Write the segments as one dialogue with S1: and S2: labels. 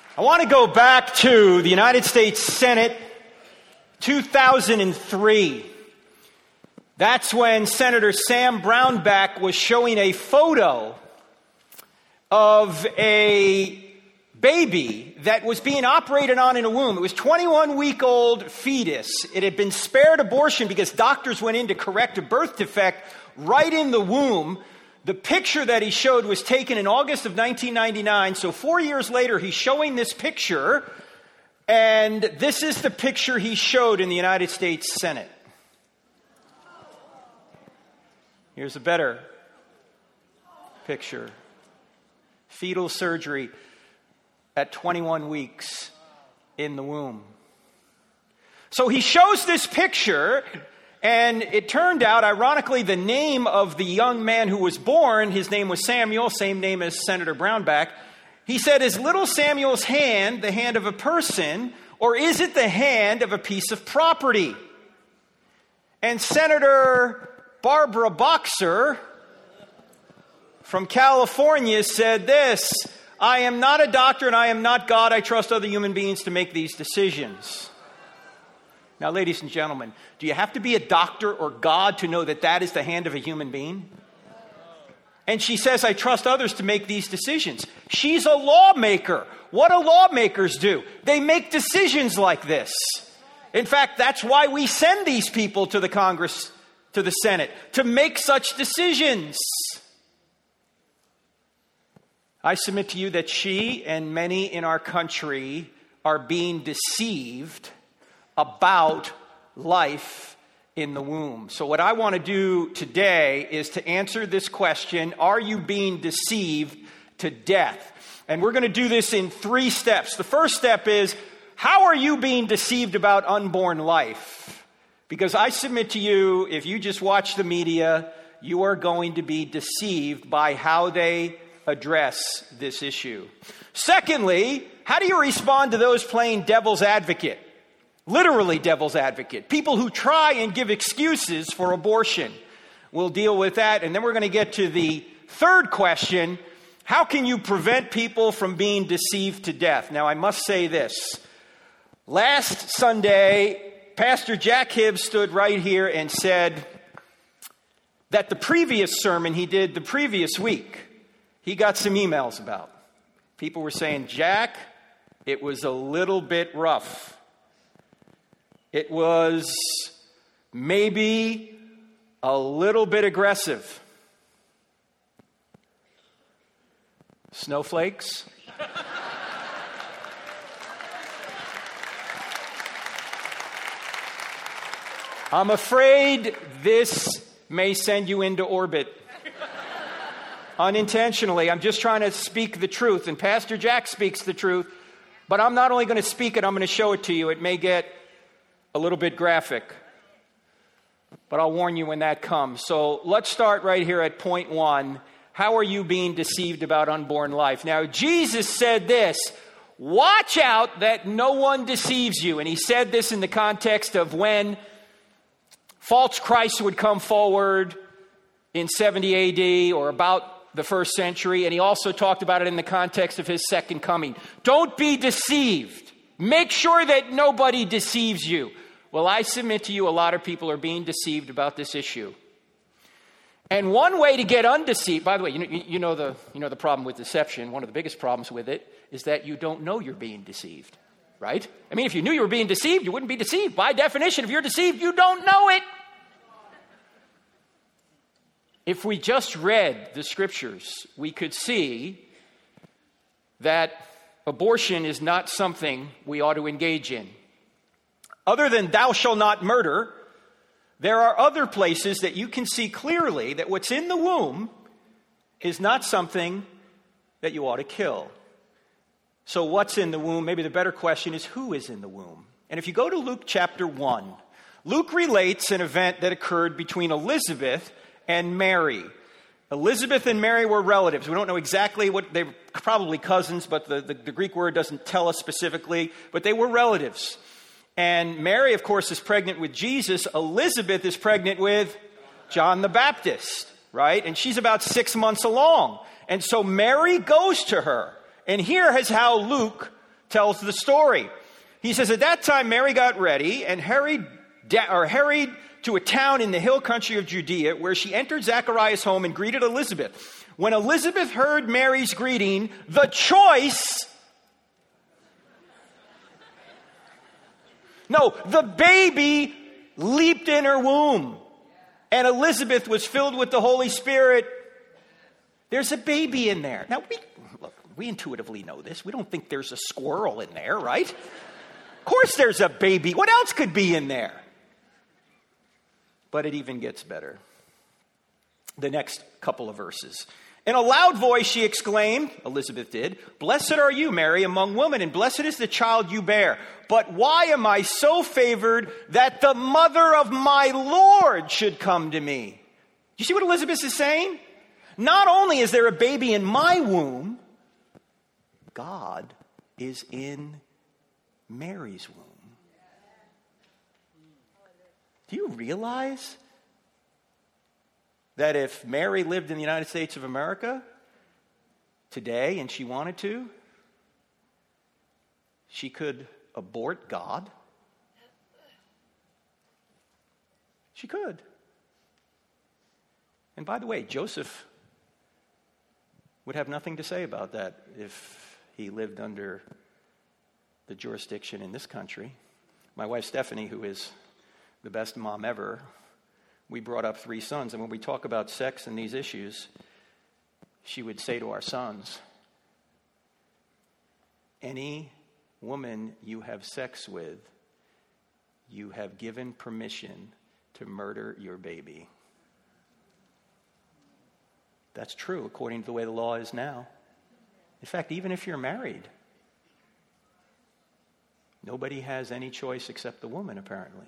S1: I want to go back to the United States Senate, 2003. That's when Senator Sam Brownback was showing a photo of a baby that was being operated on in a womb. It was a 21-week-old fetus. It had been spared abortion because doctors went in to correct a birth defect right in the womb. The picture that he showed was taken in August of 1999. So 4 years later, he's showing this picture, and this is the picture he showed in the United States Senate. Here's a better picture. Fetal surgery at 21 weeks in the womb. So he shows this picture, and it turned out, ironically, the name of the young man who was born, his name was Samuel, same name as Senator Brownback. He said, is little Samuel's hand the hand of a person, or is it the hand of a piece of property? And Senator Barbara Boxer from California said this, I am not a doctor and I am not God. I trust other human beings to make these decisions. Now, ladies and gentlemen, do you have to be a doctor or God to know that that is the hand of a human being? And she says, I trust others to make these decisions. She's a lawmaker. What do lawmakers do? They make decisions like this. In fact, that's why we send these people to the Congress, to the Senate, to make such decisions. I submit to you that she and many in our country are being deceived about life in the womb. So what I want to do today is to answer this question, are you being deceived to death? And we're going to do this in 3 steps. The first step is, how are you being deceived about unborn life? Because I submit to you, if you just watch the media, you are going to be deceived by how they address this issue. Secondly, how do you respond to those playing devil's advocate? Literally devil's advocate. People who try and give excuses for abortion. We'll deal with that. And then we're going to get to the third question. How can you prevent people from being deceived to death? Now, I must say this. Last Sunday, Pastor Jack Hibbs stood right here and said that the previous sermon he did the previous week, he got some emails about. People were saying, Jack, it was a little bit rough. It was maybe a little bit aggressive. Snowflakes? I'm afraid this may send you into orbit. Unintentionally. I'm just trying to speak the truth. And Pastor Jack speaks the truth. But I'm not only going to speak it, I'm going to show it to you. It may get a little bit graphic. But I'll warn you when that comes. So let's start right here at point 1. How are you being deceived about unborn life? Now, Jesus said this, watch out that no one deceives you. And he said this in the context of when false Christ would come forward in 70 AD or about the first century, and he also talked about it in the context of his second coming. Don't be deceived. Make sure that nobody deceives you. Well, I submit to you, a lot of people are being deceived about this issue. And one way to get undeceived, by the way, you know the problem with deception. One of the biggest problems with it is that you don't know you're being deceived, right? I mean, if you knew you were being deceived, you wouldn't be deceived. By definition, if you're deceived, you don't know it. If we just read the scriptures, we could see that abortion is not something we ought to engage in. Other than thou shalt not murder, there are other places that you can see clearly that what's in the womb is not something that you ought to kill. So what's in the womb? Maybe the better question is, who is in the womb? And if you go to Luke chapter 1, Luke relates an event that occurred between Elizabeth and Mary. Elizabeth and Mary were relatives. We don't know exactly what, they were probably cousins, but the Greek word doesn't tell us specifically, but they were relatives. And Mary, of course, is pregnant with Jesus. Elizabeth is pregnant with John the Baptist, right? And she's about 6 months along. And so Mary goes to her. And here is how Luke tells the story. He says, at that time Mary got ready and hurried to a town in the hill country of Judea, where she entered Zacharias' home and greeted Elizabeth. When Elizabeth heard Mary's greeting, the baby leaped in her womb. And Elizabeth was filled with the Holy Spirit. There's a baby in there. Now, we intuitively know this. We don't think there's a squirrel in there, right? Of course there's a baby. What else could be in there? But it even gets better. The next couple of verses. In a loud voice she exclaimed, Elizabeth did, "Blessed are you, Mary, among women, and blessed is the child you bear. But why am I so favored that the mother of my Lord should come to me?" Do you see what Elizabeth is saying? Not only is there a baby in my womb, God is in Mary's womb. Do you realize that if Mary lived in the United States of America today and she wanted to, she could abort God? She could. And by the way, Joseph would have nothing to say about that if he lived under the jurisdiction in this country. My wife Stephanie, who is the best mom ever, we brought up 3 sons, and when we talk about sex and these issues, she would say to our sons, any woman you have sex with, you have given permission to murder your baby. That's true according to the way the law is now. In fact, even if you're married, nobody has any choice except the woman, apparently.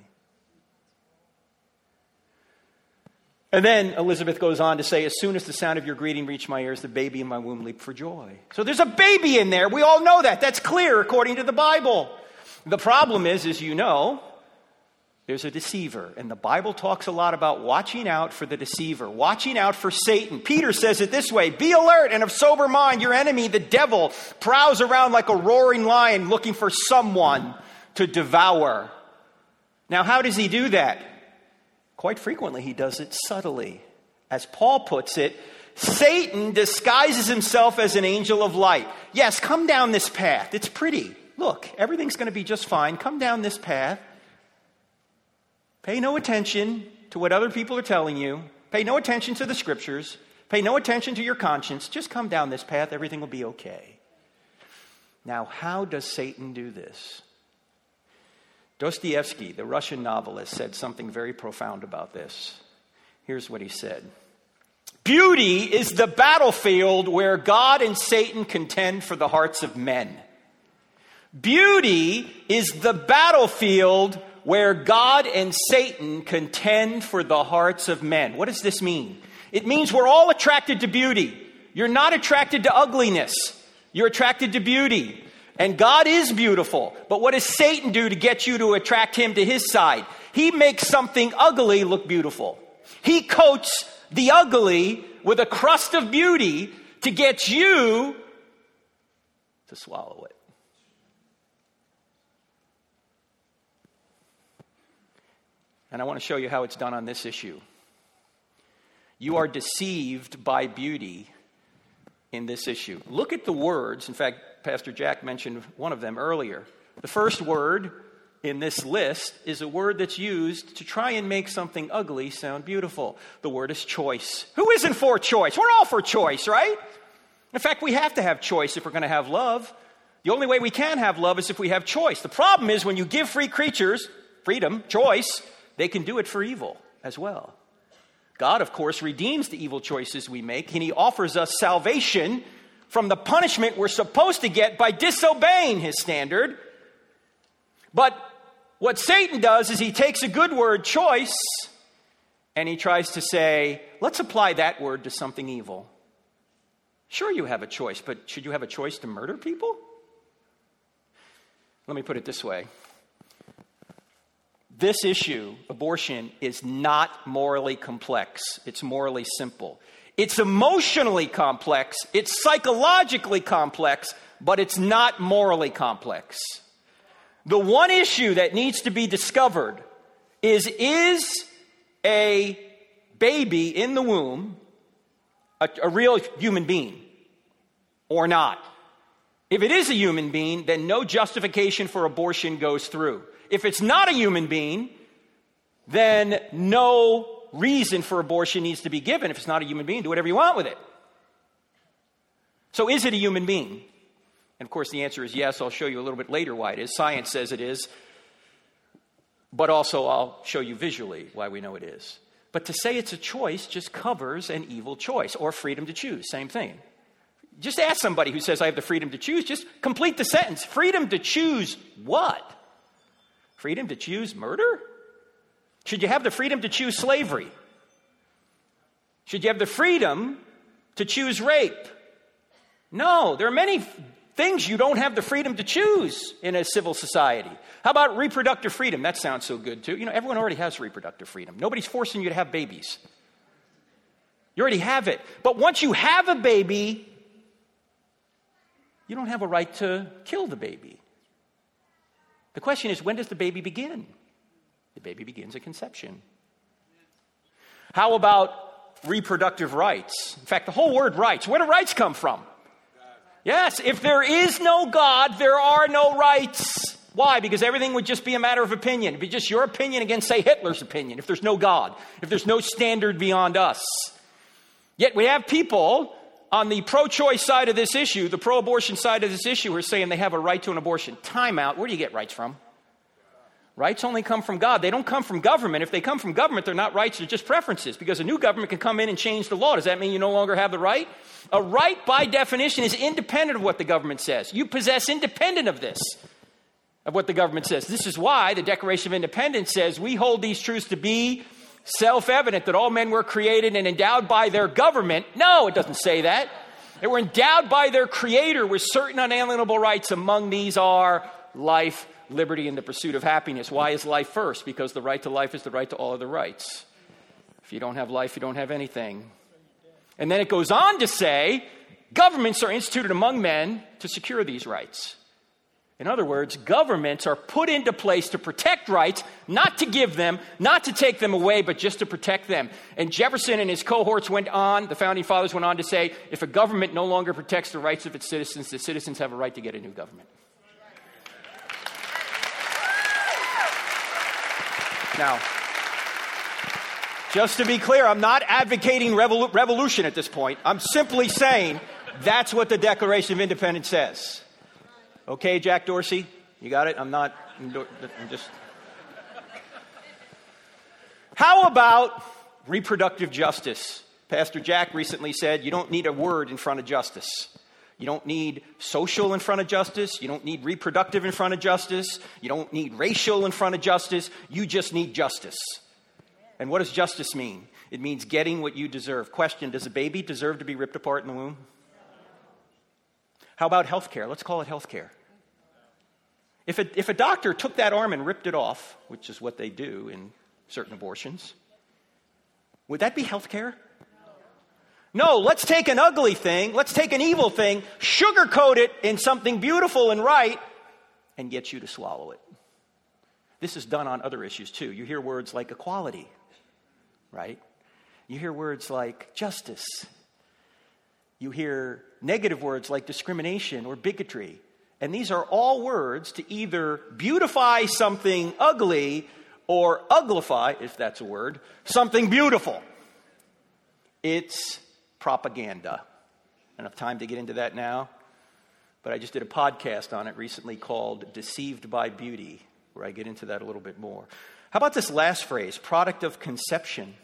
S1: And then Elizabeth goes on to say, as soon as the sound of your greeting reached my ears, the baby in my womb leaped for joy. So there's a baby in there. We all know that. That's clear according to the Bible. The problem is, as you know, there's a deceiver. And the Bible talks a lot about watching out for the deceiver, watching out for Satan. Peter says it this way, be alert and of sober mind. Your enemy, the devil, prowls around like a roaring lion looking for someone to devour. Now, how does he do that? Quite frequently, he does it subtly. As Paul puts it, Satan disguises himself as an angel of light. Yes, come down this path. It's pretty. Look, everything's going to be just fine. Come down this path. Pay no attention to what other people are telling you. Pay no attention to the scriptures. Pay no attention to your conscience. Just come down this path. Everything will be okay. Now, how does Satan do this? Dostoevsky, the Russian novelist, said something very profound about this. Here's what he said. Beauty is the battlefield where God and Satan contend for the hearts of men. Beauty is the battlefield where God and Satan contend for the hearts of men. What does this mean? It means we're all attracted to beauty. You're not attracted to ugliness. You're attracted to beauty. And God is beautiful. But what does Satan do to get you to attract him to his side? He makes something ugly look beautiful. He coats the ugly with a crust of beauty to get you to swallow it. And I want to show you how it's done on this issue. You are deceived by beauty in this issue. Look at the words. In fact, Pastor Jack mentioned one of them earlier. The first word in this list is a word that's used to try and make something ugly sound beautiful. The word is choice. Who isn't for choice? We're all for choice, right? In fact, we have to have choice if we're going to have love. The only way we can have love is if we have choice. The problem is when you give free creatures freedom, choice, they can do it for evil as well. God, of course, redeems the evil choices we make, and he offers us salvation from the punishment we're supposed to get by disobeying his standard. But what Satan does is he takes a good word, choice, and he tries to say, let's apply that word to something evil. Sure, you have a choice, but should you have a choice to murder people? Let me put it this way. This issue, abortion, is not morally complex. It's morally simple. It's emotionally complex. It's psychologically complex, but it's not morally complex. The one issue that needs to be discovered is a baby in the womb a real human being or not? If it is a human being, then no justification for abortion goes through. If it's not a human being, then no reason for abortion needs to be given. If it's not a human being, do whatever you want with it. So is it a human being? And of course the answer is yes. I'll show you a little bit later why it is. Science says it is. But also I'll show you visually why we know it is. But to say it's a choice just covers an evil choice, or freedom to choose, same thing. Just ask somebody who says I have the freedom to choose, just complete the sentence. Freedom to choose what? Freedom to choose murder? Should you have the freedom to choose slavery? Should you have the freedom to choose rape? No, there are many things you don't have the freedom to choose in a civil society. How about reproductive freedom? That sounds so good too. You know, everyone already has reproductive freedom. Nobody's forcing you to have babies. You already have it. But once you have a baby, you don't have a right to kill the baby. The question is, when does the baby begin? The baby begins at conception. How about reproductive rights? In fact, the whole word rights, where do rights come from? Yes, if there is no God, there are no rights. Why? Because everything would just be a matter of opinion. It'd be just your opinion against, say, Hitler's opinion, if there's no God, if there's no standard beyond us. Yet we have people on the pro-choice side of this issue, the pro-abortion side of this issue, who are saying they have a right to an abortion. Time out. Where do you get rights from? Rights only come from God. They don't come from government. If they come from government, they're not rights, they're just preferences, because a new government can come in and change the law. Does that mean you no longer have the right? A right, by definition, is independent of what the government says. You possess independent of this, of what the government says. This is why the Declaration of Independence says we hold these truths to be self-evident, that all men were created and endowed by their government. No, it doesn't say that. They were endowed by their Creator with certain unalienable rights. Among these are life, liberty, and the pursuit of happiness. Why is life first? Because the right to life is the right to all other rights. If you don't have life, you don't have anything. And then it goes on to say, governments are instituted among men to secure these rights. In other words, governments are put into place to protect rights, not to give them, not to take them away, but just to protect them. And Jefferson and his cohorts went on, the Founding Fathers went on to say, if a government no longer protects the rights of its citizens, the citizens have a right to get a new government. Now, just to be clear, I'm not advocating revolution at this point. I'm simply saying that's what the Declaration of Independence says. Okay, Jack Dorsey? You got it? I'm just... How about reproductive justice? Pastor Jack recently said you don't need a word in front of justice. You don't need social in front of justice. You don't need reproductive in front of justice. You don't need racial in front of justice. You just need justice. And what does justice mean? It means getting what you deserve. Question, does a baby deserve to be ripped apart in the womb? How about health care? Let's call it health care. If a doctor took that arm and ripped it off, which is what they do in certain abortions, would that be health care? No, let's take an ugly thing, let's take an evil thing, sugarcoat it in something beautiful and right, and get you to swallow it. This is done on other issues too. You hear words like equality, right? You hear words like justice. You hear negative words like discrimination or bigotry. And these are all words to either beautify something ugly or uglify, if that's a word, something beautiful. It's propaganda. I don't have time to get into that now, but I just did a podcast on it recently called Deceived by Beauty, where I get into that a little bit more. How about this last phrase, product of conception?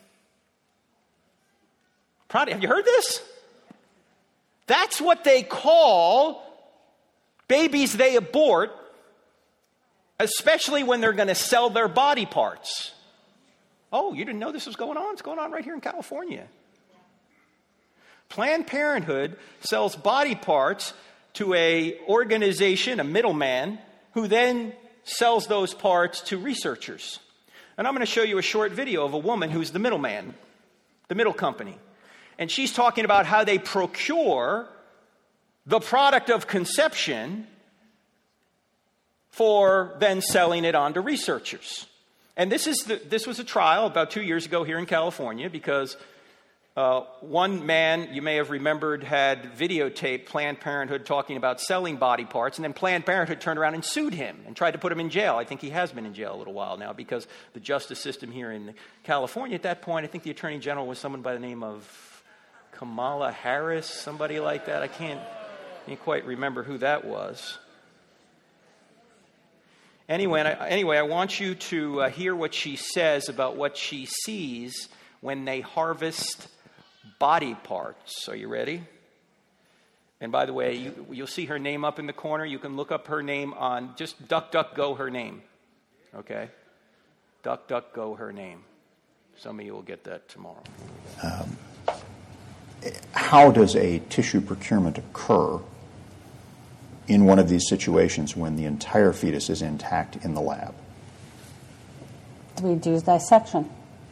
S1: Have you heard this? That's what they call babies they abort, especially when they're going to sell their body parts. Oh, you didn't know this was going on? It's going on right here in California. Planned Parenthood sells body parts to an organization, a middleman, who then sells those parts to researchers. And I'm going to show you a short video of a woman who's the middleman, the middle company. And she's talking about how they procure the product of conception for then selling it on to researchers. And this was a trial about 2 years ago here in California because one man, you may have remembered, had videotaped Planned Parenthood talking about selling body parts, and then Planned Parenthood turned around and sued him and tried to put him in jail. I think he has been in jail a little while now because the justice system here in California at that point, I think the Attorney General was someone by the name of Kamala Harris, somebody like that. I can't quite remember who that was. Anyway, I want you to hear what she says about what she sees when they harvest body parts. Are you ready? And by the way, you'll see her name up in the corner. You can look up her name on, just DuckDuckGo her name. Okay? DuckDuckGo her name. Some of you will get that tomorrow.
S2: How does a tissue procurement occur in one of these situations when the entire fetus is intact in the lab?
S3: We do dissection.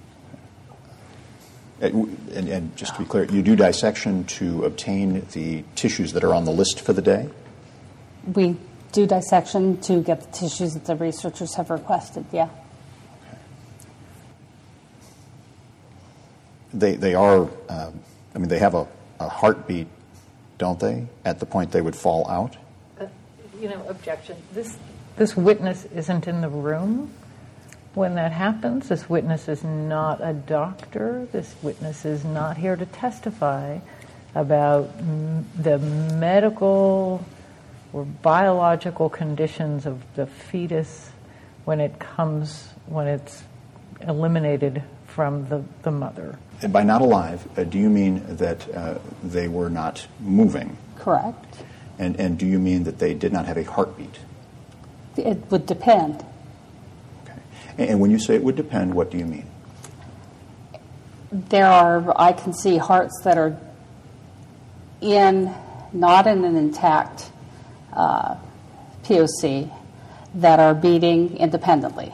S2: And just to be clear, you do dissection to obtain the tissues that are on the list for the day?
S3: We do dissection to get the tissues that the researchers have requested, yeah.
S2: Okay. They are, they have a heartbeat, don't they, at the point they would fall out?
S4: Objection. This witness isn't in the room when that happens. This witness is not a doctor. This witness is not here to testify about the medical or biological conditions of the fetus when it's eliminated from the mother.
S2: And by not alive, do you mean that they were not moving?
S3: Correct.
S2: And do you mean that they did not have a heartbeat?
S3: It would depend.
S2: Okay. And when you say it would depend, what do you mean?
S3: I can see hearts that are not in an intact POC that are beating independently.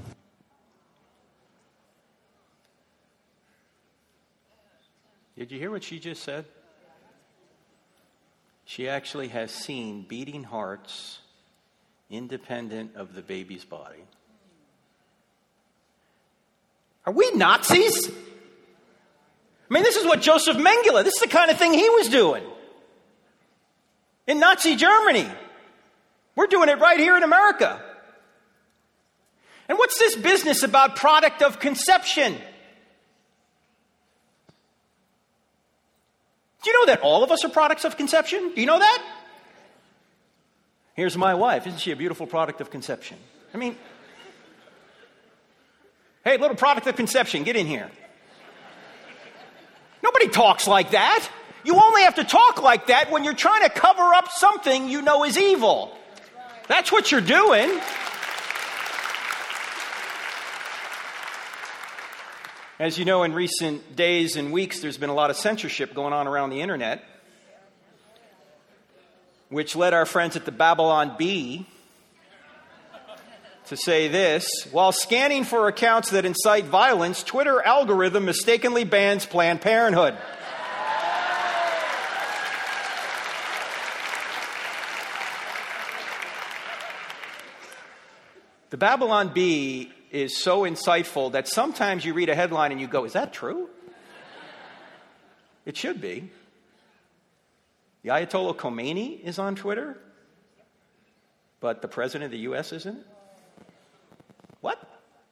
S1: Did you hear what she just said? She actually has seen beating hearts independent of the baby's body. Are we Nazis? This is what Joseph Mengele, this is the kind of thing he was doing in Nazi Germany. We're doing it right here in America. And what's this business about product of conception? Do you know that all of us are products of conception? Do you know that? Here's my wife. Isn't she a beautiful product of conception? Hey, little product of conception, get in here. Nobody talks like that. You only have to talk like that when you're trying to cover up something you know is evil. That's what you're doing. As you know, in recent days and weeks, there's been a lot of censorship going on around the internet, which led our friends at the Babylon Bee to say this: while scanning for accounts that incite violence, Twitter algorithm mistakenly bans Planned Parenthood. The Babylon Bee is so insightful that sometimes you read a headline and you go, is that true? It should be. The Ayatollah Khomeini is on Twitter, but the President of the U.S. isn't? What?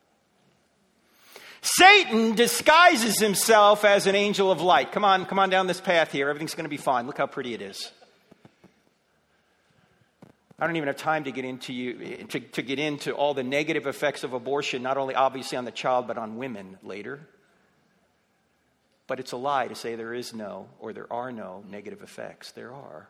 S1: Satan disguises himself as an angel of light. Come on down this path here. Everything's going to be fine. Look how pretty it is. I don't even have time to get into all the negative effects of abortion, not only obviously on the child, but on women later. But it's a lie to say there is no, or there are no negative effects. There are.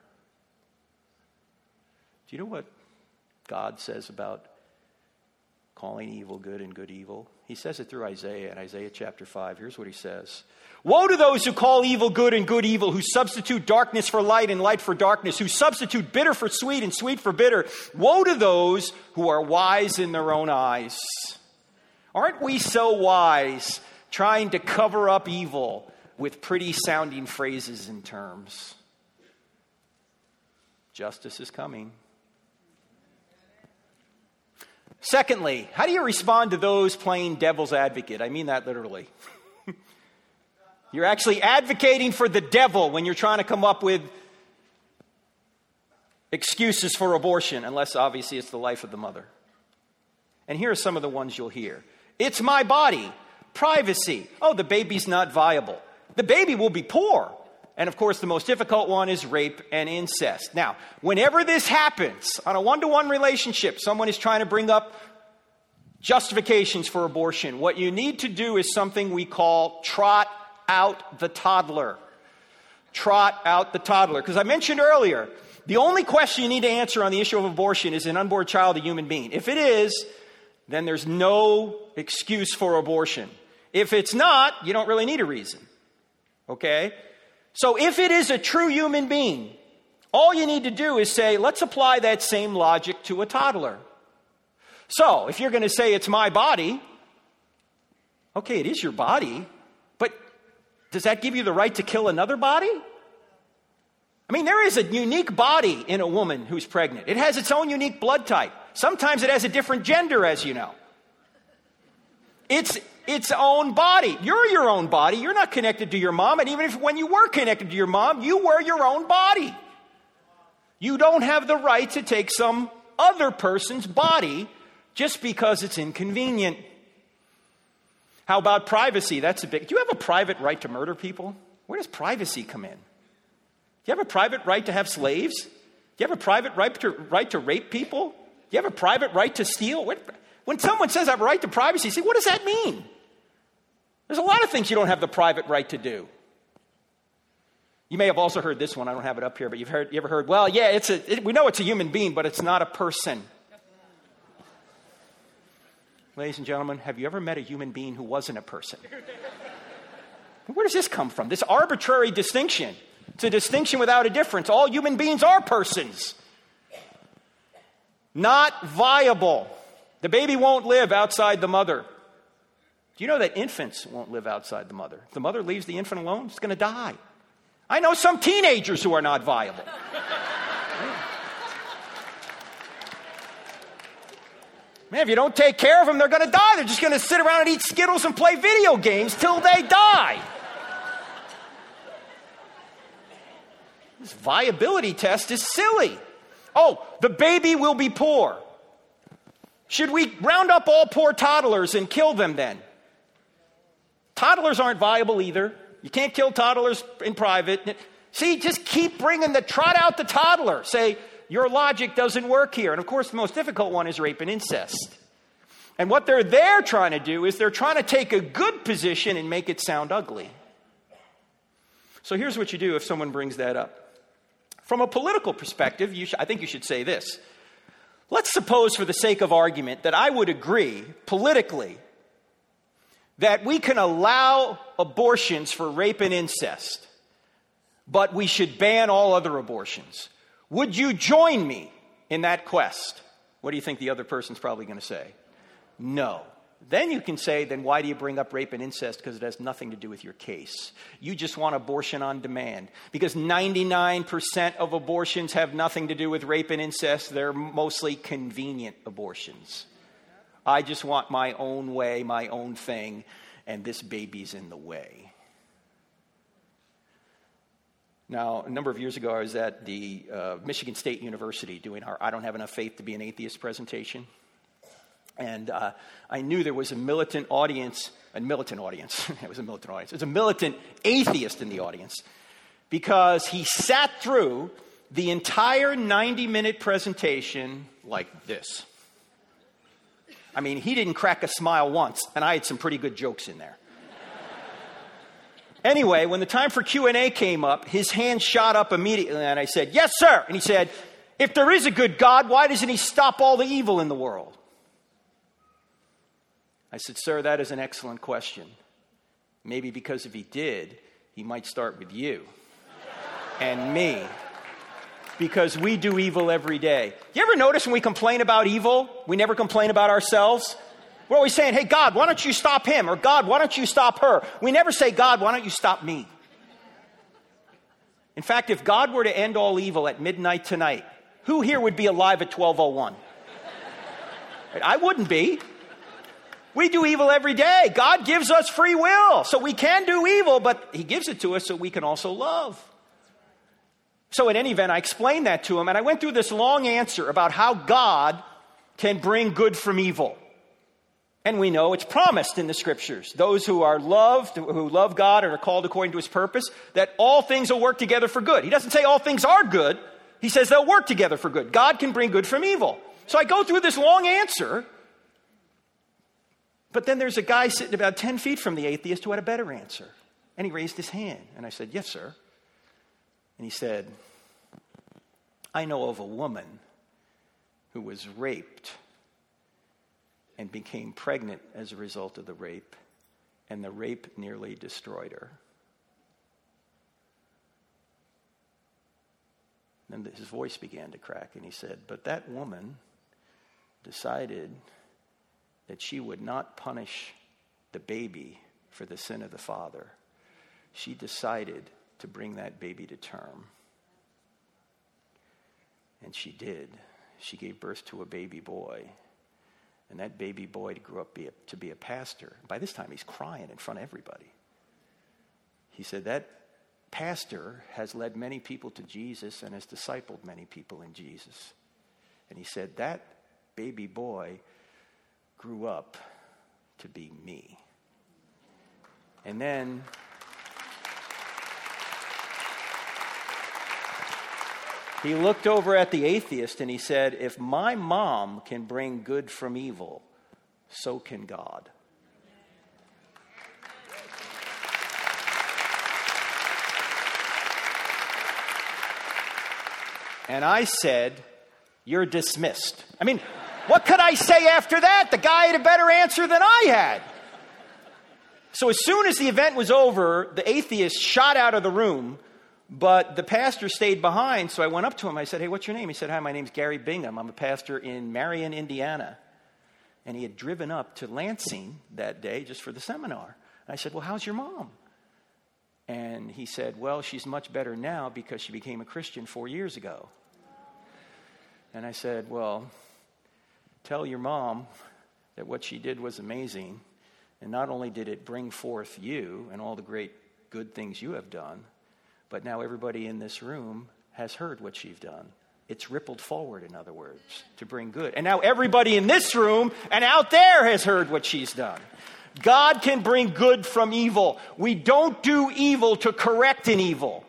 S1: Do you know what God says about calling evil good and good evil? He says it through Isaiah, in Isaiah chapter 5. Here's what he says. Woe to those who call evil good and good evil, who substitute darkness for light and light for darkness, who substitute bitter for sweet and sweet for bitter. Woe to those who are wise in their own eyes. Aren't we so wise, trying to cover up evil with pretty sounding phrases and terms? Justice is coming. Secondly, how do you respond to those playing devil's advocate? I mean that literally. You're actually advocating for the devil when you're trying to come up with excuses for abortion, unless obviously it's the life of the mother. And here are some of the ones you'll hear. It's my body. Privacy. Oh, the baby's not viable. The baby will be poor. And of course, the most difficult one is rape and incest. Now, whenever this happens on a one-to-one relationship, someone is trying to bring up justifications for abortion. What you need to do is something we call trot out the toddler. Trot out the toddler. Because I mentioned earlier, the only question you need to answer on the issue of abortion is an unborn child a human being? If it is, then there's no excuse for abortion. If it's not, you don't really need a reason. Okay? So if it is a true human being, all you need to do is say, let's apply that same logic to a toddler. So if you're going to say it's my body, okay, it is your body, but does that give you the right to kill another body? I mean, there is a unique body in a woman who's pregnant. It has its own unique blood type. Sometimes it has a different gender, as you know. It's its own body. You're your own body. You're not connected to your mom. And even if when you were connected to your mom, you were your own body. You don't have the right to take some other person's body just because it's inconvenient. How about privacy? That's a big... Do you have a private right to murder people? Where does privacy come in? Do you have a private right to have slaves? Do you have a private right to rape people? Do you have a private right to steal? When someone says I have a right to privacy, say, what does that mean? There's a lot of things you don't have the private right to do. You may have also heard this one. I don't have it up here, but you ever heard, well, yeah, we know it's a human being, but it's not a person. Ladies and gentlemen, have you ever met a human being who wasn't a person? Where does this come from? This arbitrary distinction. It's a distinction without a difference. All human beings are persons. Not viable. The baby won't live outside the mother. Do you know that infants won't live outside the mother? If the mother leaves the infant alone, it's going to die. I know some teenagers who are not viable. Man, if you don't take care of them, they're going to die. They're just going to sit around and eat Skittles and play video games till they die. This viability test is silly. Oh, the baby will be poor. Should we round up all poor toddlers and kill them then? Toddlers aren't viable either. You can't kill toddlers in private. See, just keep bringing trot out the toddler. Say, your logic doesn't work here. And of course, the most difficult one is rape and incest. And what they're trying to do is they're trying to take a good position and make it sound ugly. So here's what you do if someone brings that up. From a political perspective, I think you should say this. Let's suppose, for the sake of argument, that I would agree politically that we can allow abortions for rape and incest, but we should ban all other abortions. Would you join me in that quest? What do you think the other person's probably going to say? No. Then you can say, then why do you bring up rape and incest? Because it has nothing to do with your case. You just want abortion on demand. Because 99% of abortions have nothing to do with rape and incest. They're mostly convenient abortions. I just want my own way, my own thing, and this baby's in the way. Now, a number of years ago, I was at the Michigan State University doing our I Don't Have Enough Faith to Be an Atheist presentation. And I knew there was a militant audience. It was a militant audience. There's a militant atheist in the audience because he sat through the entire 90-minute presentation like this. I mean, he didn't crack a smile once, and I had some pretty good jokes in there. Anyway, when the time for Q&A came up, his hand shot up immediately, and I said, yes, sir. And he said, if there is a good God, why doesn't he stop all the evil in the world? I said, sir, that is an excellent question. Maybe because if he did, he might start with you and me. Because we do evil every day. You ever notice when we complain about evil, we never complain about ourselves? We're always saying, hey, God, why don't you stop him? Or God, why don't you stop her? We never say, God, why don't you stop me? In fact, if God were to end all evil at midnight tonight, who here would be alive at 12:01? I wouldn't be. We do evil every day. God gives us free will, so we can do evil, but he gives it to us so we can also love. So in any event, I explained that to him, and I went through this long answer about how God can bring good from evil. And we know it's promised in the scriptures. Those who are loved, who love God and are called according to his purpose, that all things will work together for good. He doesn't say all things are good. He says they'll work together for good. God can bring good from evil. So I go through this long answer, but then there's a guy sitting about 10 feet from the atheist who had a better answer. And he raised his hand. And I said, yes, sir. And he said, I know of a woman who was raped and became pregnant as a result of the rape, and the rape nearly destroyed her. Then his voice began to crack, and he said, but that woman decided that she would not punish the baby for the sin of the father. She decided to bring that baby to term. And she did. She gave birth to a baby boy. And that baby boy grew up to be a pastor. By this time, he's crying in front of everybody. He said that pastor has led many people to Jesus and has discipled many people in Jesus. And he said that baby boy grew up to be me. And then he looked over at the atheist and he said, if my mom can bring good from evil, so can God. And I said, you're dismissed. I mean, what could I say after that? The guy had a better answer than I had. So as soon as the event was over, the atheist shot out of the room. But the pastor stayed behind, so I went up to him. I said, hey, what's your name? He said, hi, my name's Gary Bingham. I'm a pastor in Marion, Indiana. And he had driven up to Lansing that day just for the seminar. And I said, well, how's your mom? And he said, well, she's much better now because she became a Christian 4 years ago. And I said, well, tell your mom that what she did was amazing. And not only did it bring forth you and all the great good things you have done, but now everybody in this room has heard what she's done. It's rippled forward, in other words, to bring good. And now everybody in this room and out there has heard what she's done. God can bring good from evil. We don't do evil to correct an evil.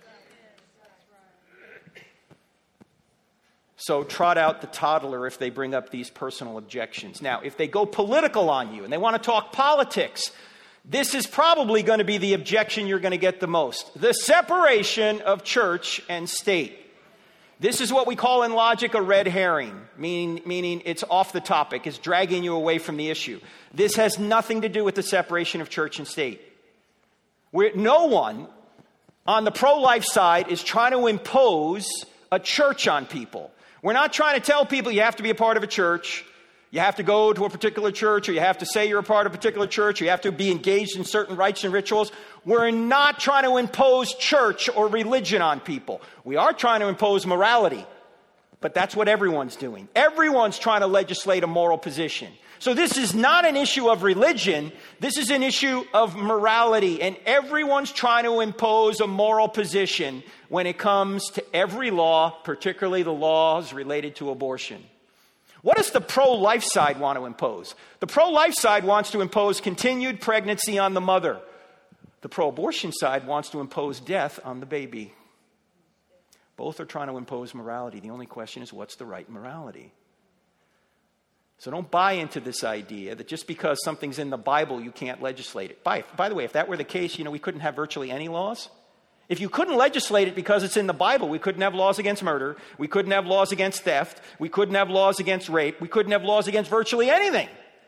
S1: So trot out the toddler if they bring up these personal objections. Now, if they go political on you and they want to talk politics, this is probably going to be the objection you're going to get the most. The separation of church and state. This is what we call in logic a red herring, meaning it's off the topic, it's dragging you away from the issue. This has nothing to do with the separation of church and state. No one on the pro-life side is trying to impose a church on people. We're not trying to tell people you have to be a part of a church. You have to go to a particular church, or you have to say you're a part of a particular church, or you have to be engaged in certain rites and rituals. We're not trying to impose church or religion on people. We are trying to impose morality, but that's what everyone's doing. Everyone's trying to legislate a moral position. So this is not an issue of religion. This is an issue of morality, and everyone's trying to impose a moral position when it comes to every law, particularly the laws related to abortion. What does the pro-life side want to impose? The pro-life side wants to impose continued pregnancy on the mother. The pro-abortion side wants to impose death on the baby. Both are trying to impose morality. The only question is, what's the right morality? So don't buy into this idea that just because something's in the Bible, you can't legislate it. By the way, if that were the case, we couldn't have virtually any laws. If you couldn't legislate it because it's in the Bible, we couldn't have laws against murder. We couldn't have laws against theft. We couldn't have laws against rape. We couldn't have laws against virtually anything.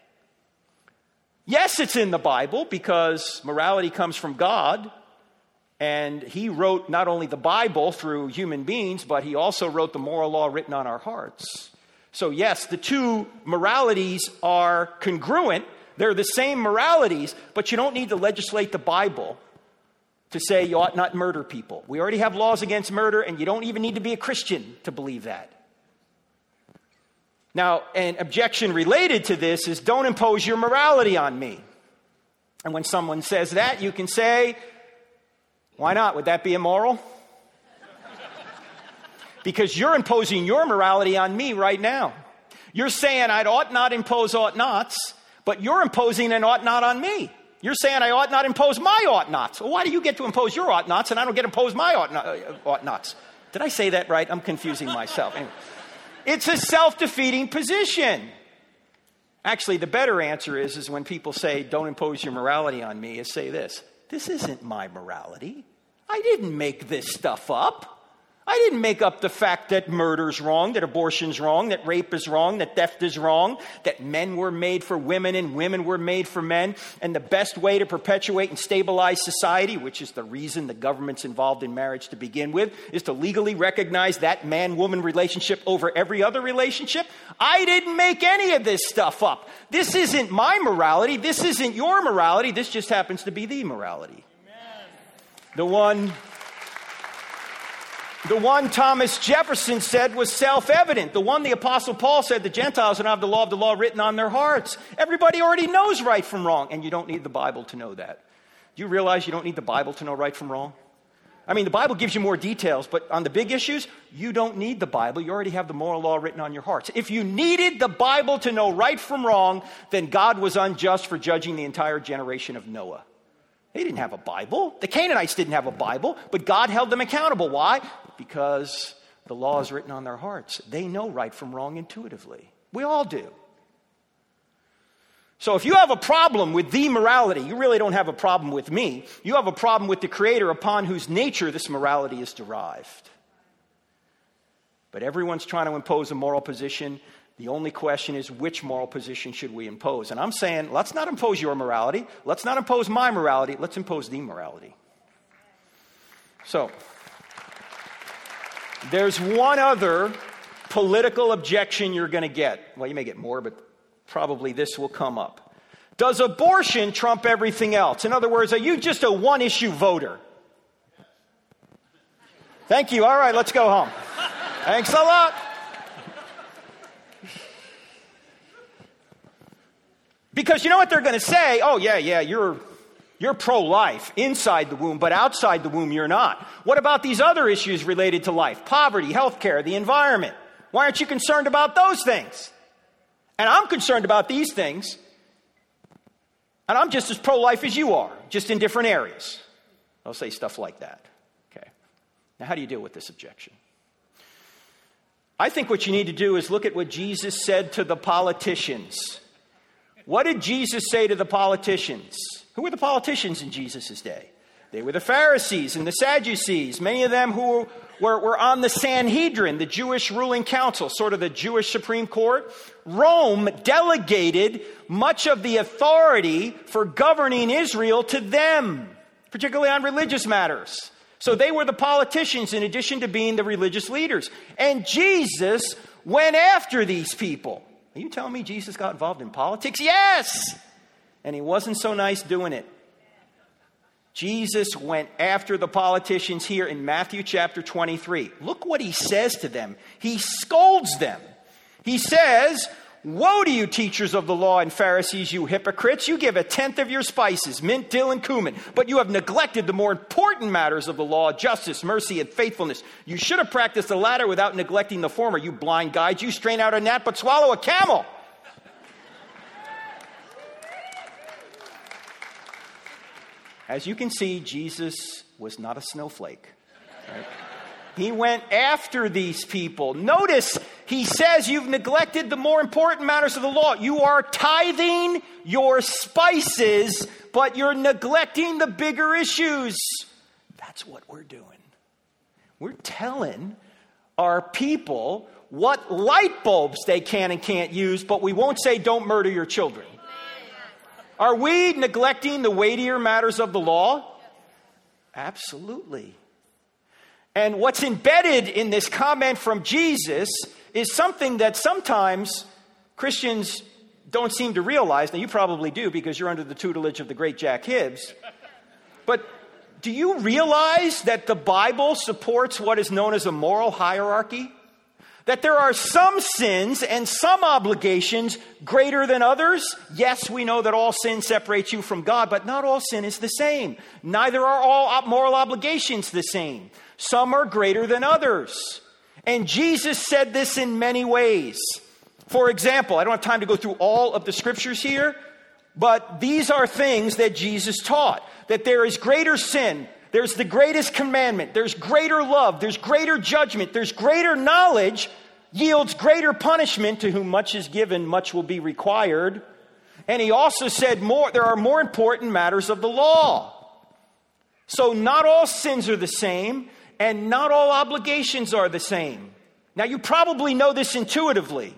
S1: Yes, it's in the Bible because morality comes from God. And he wrote not only the Bible through human beings, but he also wrote the moral law written on our hearts. So yes, the two moralities are congruent. They're the same moralities, but you don't need to legislate the Bible to say you ought not murder people. We already have laws against murder, and you don't even need to be a Christian to believe that. Now, an objection related to this is don't impose your morality on me. And when someone says that, you can say, why not? Would that be immoral? Because you're imposing your morality on me right now. You're saying I ought not impose ought nots, but you're imposing an ought not on me. You're saying I ought not impose my ought nots. Well, why do you get to impose your ought nots and I don't get to impose my ought nots? Did I say that right? I'm confusing myself. Anyway, it's a self-defeating position. Actually, the better answer is when people say, don't impose your morality on me, is say this. This isn't my morality. I didn't make this stuff up. I didn't make up the fact that murder's wrong, that abortion's wrong, that rape is wrong, that theft is wrong, that men were made for women and women were made for men. And the best way to perpetuate and stabilize society, which is the reason the government's involved in marriage to begin with, is to legally recognize that man-woman relationship over every other relationship. I didn't make any of this stuff up. This isn't my morality. This isn't your morality. This just happens to be the morality. Amen. The one Thomas Jefferson said was self-evident. The one the Apostle Paul said the Gentiles don't have the law of the law written on their hearts. Everybody already knows right from wrong, and you don't need the Bible to know that. Do you realize you don't need the Bible to know right from wrong? I mean, the Bible gives you more details, but on the big issues, you don't need the Bible. You already have the moral law written on your hearts. If you needed the Bible to know right from wrong, then God was unjust for judging the entire generation of Noah. They didn't have a Bible. The Canaanites didn't have a Bible, but God held them accountable. Why? Because the law is written on their hearts. They know right from wrong intuitively. We all do. So if you have a problem with the morality, you really don't have a problem with me. You have a problem with the Creator upon whose nature this morality is derived. But everyone's trying to impose a moral position. The only question is, which moral position should we impose? And I'm saying, let's not impose your morality. Let's not impose my morality. Let's impose the morality. So, there's one other political objection you're going to get. Well, you may get more, but probably this will come up. Does abortion trump everything else? In other words, are you just a one-issue voter? Thank you. All right, let's go home. Thanks a lot. Because you know what they're going to say? Oh, yeah, you're pro-life inside the womb, but outside the womb you're not. What about these other issues related to life? Poverty, healthcare, the environment. Why aren't you concerned about those things? And I'm concerned about these things. And I'm just as pro-life as you are, just in different areas. They'll say stuff like that. Okay. Now, how do you deal with this objection? I think what you need to do is look at what Jesus said to the politicians. What did Jesus say to the politicians? Who were the politicians in Jesus' day? They were the Pharisees and the Sadducees, many of them who were on the Sanhedrin, the Jewish ruling council, sort of the Jewish Supreme Court. Rome delegated much of the authority for governing Israel to them, particularly on religious matters. So they were the politicians in addition to being the religious leaders. And Jesus went after these people. Are you telling me Jesus got involved in politics? Yes! And he wasn't so nice doing it. Jesus went after the politicians here in Matthew chapter 23. Look what he says to them. He scolds them. He says, "Woe to you, teachers of the law and Pharisees, you hypocrites! You give a tenth of your spices, mint, dill, and cumin, but you have neglected the more important matters of the law, justice, mercy, and faithfulness. You should have practiced the latter without neglecting the former. You blind guides, you strain out a gnat but swallow a camel." As you can see, Jesus was not a snowflake. Right? He went after these people. Notice he says you've neglected the more important matters of the law. You are tithing your spices, but you're neglecting the bigger issues. That's what we're doing. We're telling our people what light bulbs they can and can't use, but we won't say don't murder your children. Are we neglecting the weightier matters of the law? Absolutely. And what's embedded in this comment from Jesus is something that sometimes Christians don't seem to realize. Now, you probably do because you're under the tutelage of the great Jack Hibbs. But Do you realize that the Bible supports what is known as a moral hierarchy? That there are some sins and some obligations greater than others? Yes, we know that all sin separates you from God, but not all sin is the same. Neither are all moral obligations the same. Some are greater than others. And Jesus said this in many ways. For example, I don't have time to go through all of the scriptures here, but these are things that Jesus taught. That there is greater sin, there's the greatest commandment, there's greater love, there's greater judgment, there's greater knowledge, yields greater punishment. To whom much is given, much will be required. And he also said there are more important matters of the law. So not all sins are the same, and not all obligations are the same. Now you probably know this intuitively.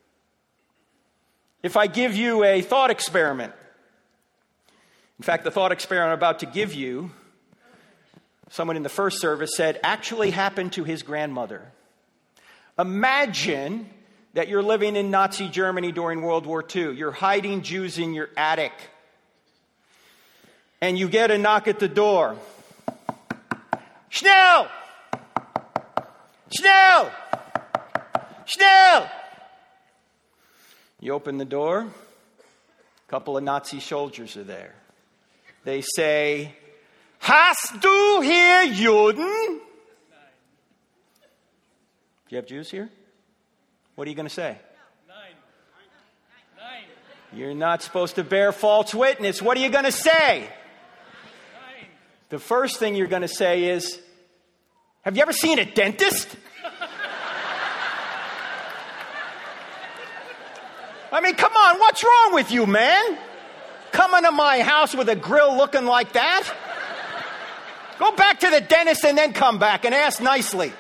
S1: If I give you a thought experiment, in fact, the thought experiment I'm about to give you, someone in the first service said, actually happened to his grandmother. Imagine that you're living in Nazi Germany during World War II. You're hiding Jews in your attic. And you get a knock at the door. Schnell! Schnell! Schnell! You open the door. A couple of Nazi soldiers are there. They say, Hast du hier Juden? Do you have Jews here? What are you going to say? Nine. You're not supposed to bear false witness. What are you going to say? The first thing you're going to say is, have you ever seen a dentist? I mean, come on, what's wrong with you, man? Coming to my house with a grill looking like that? Go back to the dentist and then come back and ask nicely.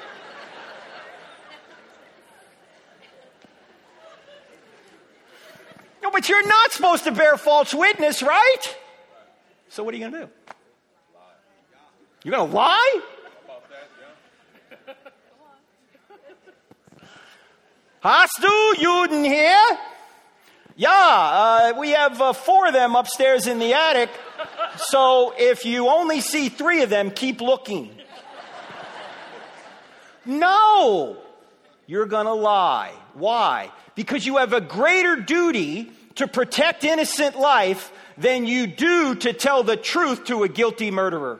S1: No, but you're not supposed to bear false witness, right? So what are you going to do? You're going to lie? Hast du Juden here? Yeah, we have 4 of them upstairs in the attic. So if you only see 3 of them, keep looking. No, you're going to lie. Why? Because you have a greater duty to protect innocent life than you do to tell the truth to a guilty murderer.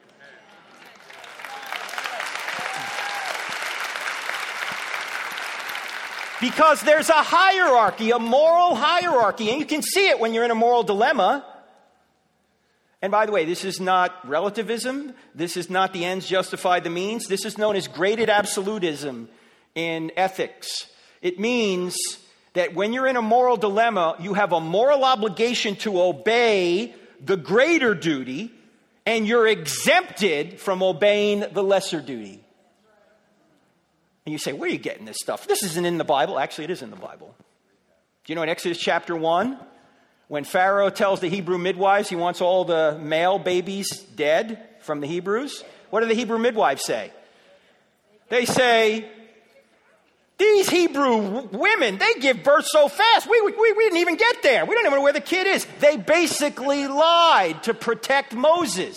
S1: Because there's a hierarchy, a moral hierarchy, and you can see it when you're in a moral dilemma. And by the way, this is not relativism. This is not the ends justify the means. This is known as graded absolutism in ethics. It means that when you're in a moral dilemma, you have a moral obligation to obey the greater duty, and you're exempted from obeying the lesser duty. And you say, where are you getting this stuff? This isn't in the Bible. Actually, it is in the Bible. Do you know in Exodus chapter 1, when Pharaoh tells the Hebrew midwives he wants all the male babies dead from the Hebrews, what do the Hebrew midwives say? They say, these Hebrew women, they give birth so fast. We didn't even get there. We don't even know where the kid is. They basically lied to protect Moses.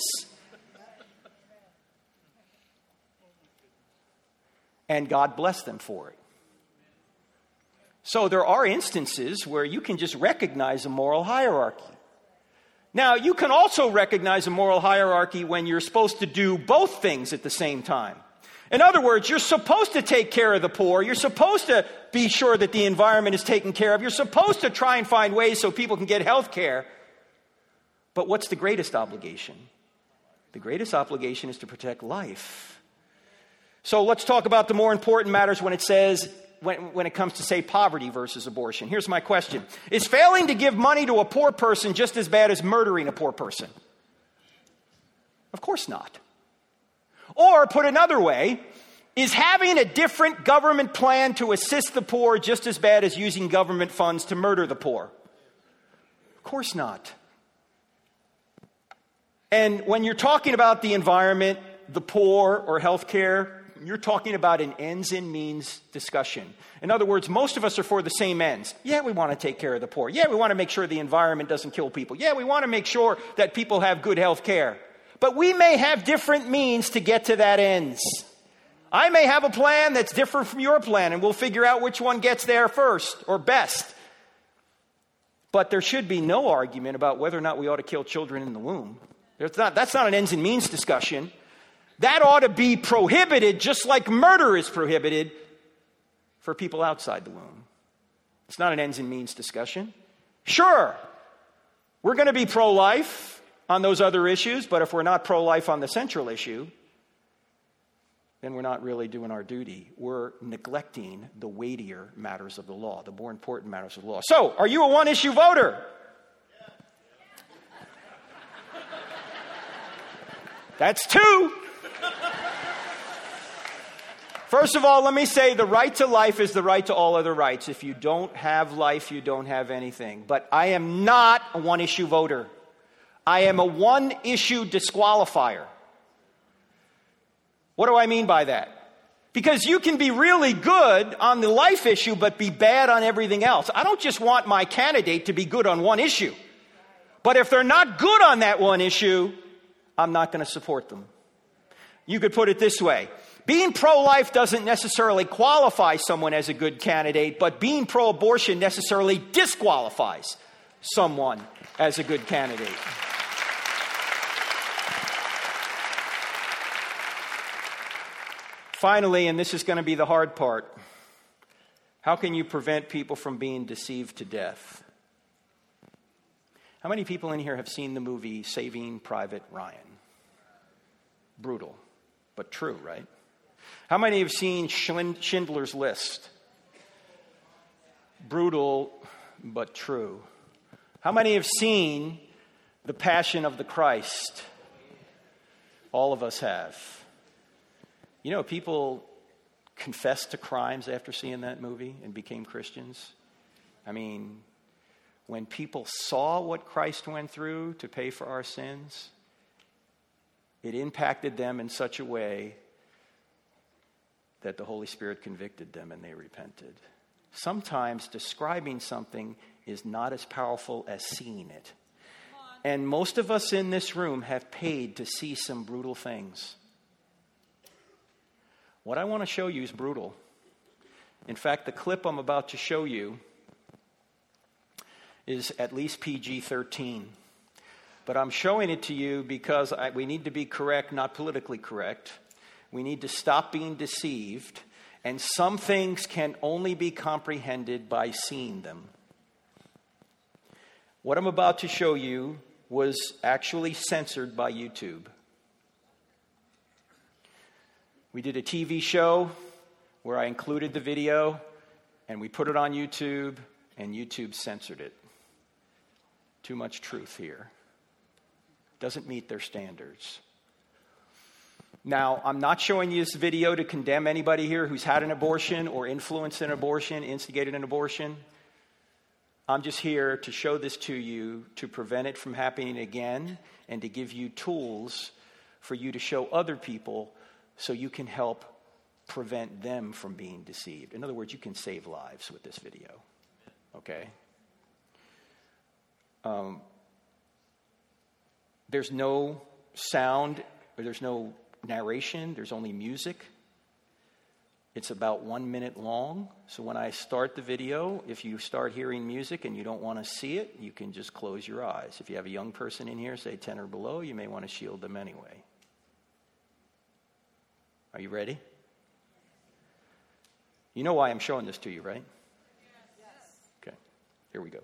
S1: And God blessed them for it. So there are instances where you can just recognize a moral hierarchy. Now, you can also recognize a moral hierarchy when you're supposed to do both things at the same time. In other words, you're supposed to take care of the poor. You're supposed to be sure that the environment is taken care of. You're supposed to try and find ways so people can get health care. But what's the greatest obligation? The greatest obligation is to protect life. So let's talk about the more important matters when it comes to, say, poverty versus abortion. Here's my question. Is failing to give money to a poor person just as bad as murdering a poor person? Of course not. Or, put another way, is having a different government plan to assist the poor just as bad as using government funds to murder the poor? Of course not. And when you're talking about the environment, the poor, or health care, you're talking about an ends and means discussion. In other words, most of us are for the same ends. Yeah, we want to take care of the poor. Yeah, we want to make sure the environment doesn't kill people. Yeah, we want to make sure that people have good health care. But we may have different means to get to that ends. I may have a plan that's different from your plan, and we'll figure out which one gets there first or best. But there should be no argument about whether or not we ought to kill children in the womb. That's not an ends and means discussion. That ought to be prohibited just like murder is prohibited for people outside the womb. It's not an ends and means discussion. Sure, we're going to be pro-life on those other issues, but if we're not pro-life on the central issue, then we're not really doing our duty. We're neglecting the weightier matters of the law, the more important matters of the law. So, are you a one-issue voter? That's two. First of all, let me say the right to life is the right to all other rights. If you don't have life, you don't have anything. But I am not a one-issue voter. I am a one-issue disqualifier. What do I mean by that? Because you can be really good on the life issue, but be bad on everything else. I don't just want my candidate to be good on one issue. But if they're not good on that one issue, I'm not going to support them. You could put it this way. Being pro-life doesn't necessarily qualify someone as a good candidate, but being pro-abortion necessarily disqualifies someone as a good candidate. Finally, and this is going to be the hard part, how can you prevent people from being deceived to death? How many people in here have seen the movie Saving Private Ryan? Brutal, but true, right? How many have seen Schindler's List? Brutal, but true. How many have seen The Passion of the Christ? All of us have. You know, people confessed to crimes after seeing that movie and became Christians. I mean, when people saw what Christ went through to pay for our sins, it impacted them in such a way that the Holy Spirit convicted them and they repented. Sometimes describing something is not as powerful as seeing it. And most of us in this room have paid to see some brutal things. What I want to show you is brutal. In fact, the clip I'm about to show you is at least PG-13. But I'm showing it to you because we need to be correct, not politically correct. We need to stop being deceived. And some things can only be comprehended by seeing them. What I'm about to show you was actually censored by YouTube. We did a TV show where I included the video, and we put it on YouTube, and YouTube censored it. Too much truth here. Doesn't meet their standards. Now, I'm not showing you this video to condemn anybody here who's had an abortion or influenced an abortion, instigated an abortion. I'm just here to show this to you to prevent it from happening again and to give you tools for you to show other people so you can help prevent them from being deceived. In other words, you can save lives with this video. Okay? There's no sound, or there's no narration, there's only music. It's about 1 minute long. So when I start the video, if you start hearing music and you don't want to see it, you can just close your eyes. If you have a young person in here, say 10 or below, you may want to shield them anyway. Are you ready? You know why I'm showing this to you, right? Yes. Okay, here we go.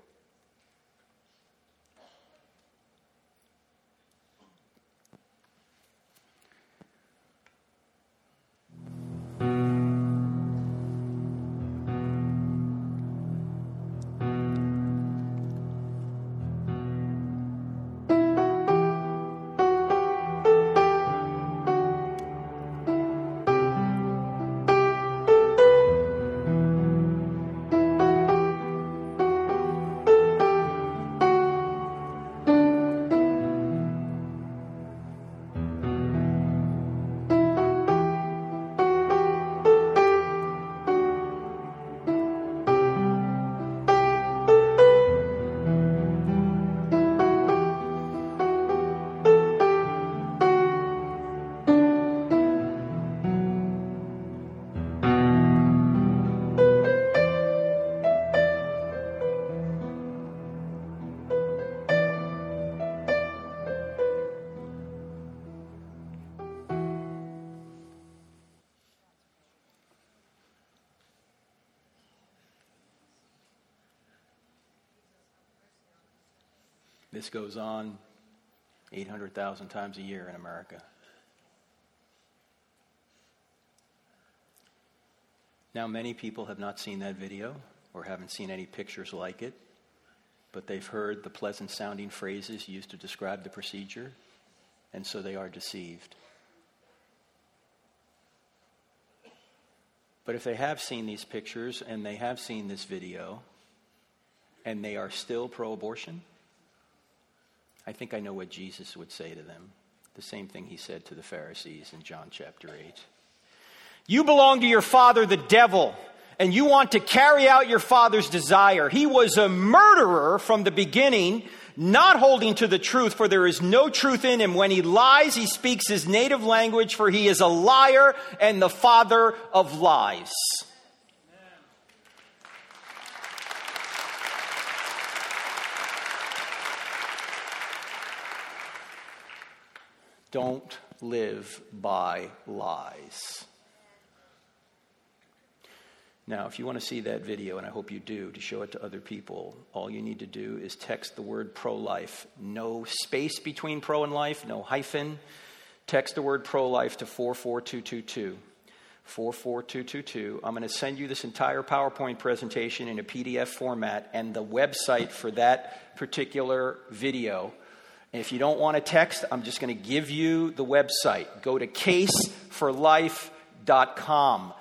S1: This goes on 800,000 times a year in America. Now, many people have not seen that video or haven't seen any pictures like it, but they've heard the pleasant-sounding phrases used to describe the procedure, and so they are deceived. But if they have seen these pictures and they have seen this video, and they are still pro-abortion, I think I know what Jesus would say to them. The same thing he said to the Pharisees in John chapter 8. You belong to your father, the devil, and you want to carry out your father's desire. He was a murderer from the beginning, not holding to the truth, for there is no truth in him. When he lies, he speaks his native language, for he is a liar and the father of lies. Don't live by lies. Now, if you want to see that video, and I hope you do, to show it to other people, all you need to do is text the word pro-life. No space between pro and life, no hyphen. Text the word pro-life to 44222. 44222. I'm going to send you this entire PowerPoint presentation in a PDF format and the website for that particular video. And if you don't want to text, I'm just going to give you the website. Go to caseforlife.com.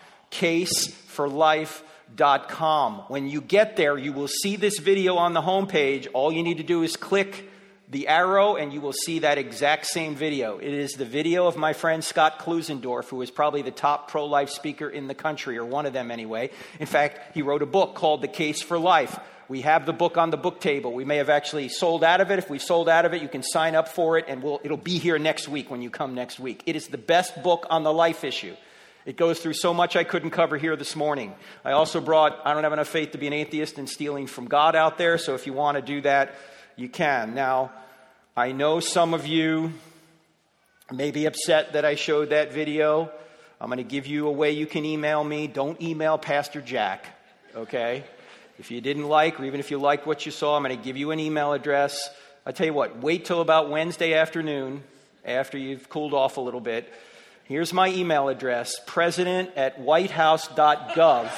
S1: caseforlife.com. When you get there, you will see this video on the homepage. All you need to do is click the arrow and you will see that exact same video. It is the video of my friend Scott Klusendorf, who is probably the top pro-life speaker in the country, or one of them anyway. In fact, he wrote a book called The Case for Life. We have the book on the book table. We may have actually sold out of it. If we sold out of it, you can sign up for it, and it'll be here next week when you come next week. It is the best book on the life issue. It goes through so much I couldn't cover here this morning. I also brought I Don't Have Enough Faith to Be an Atheist and Stealing from God out there, so if you want to do that, you can. Now, I know some of you may be upset that I showed that video. I'm going to give you a way you can email me. Don't email Pastor Jack, okay? If you didn't like, or even if you liked what you saw, I'm going to give you an email address. I'll tell you what, wait till about Wednesday afternoon, after you've cooled off a little bit. Here's my email address, president@whitehouse.gov.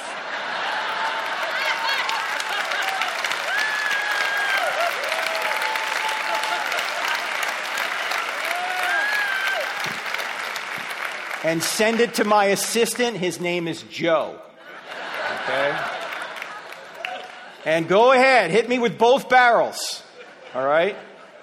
S1: And send it to my assistant. His name is Joe. Okay? And go ahead, hit me with both barrels. All right?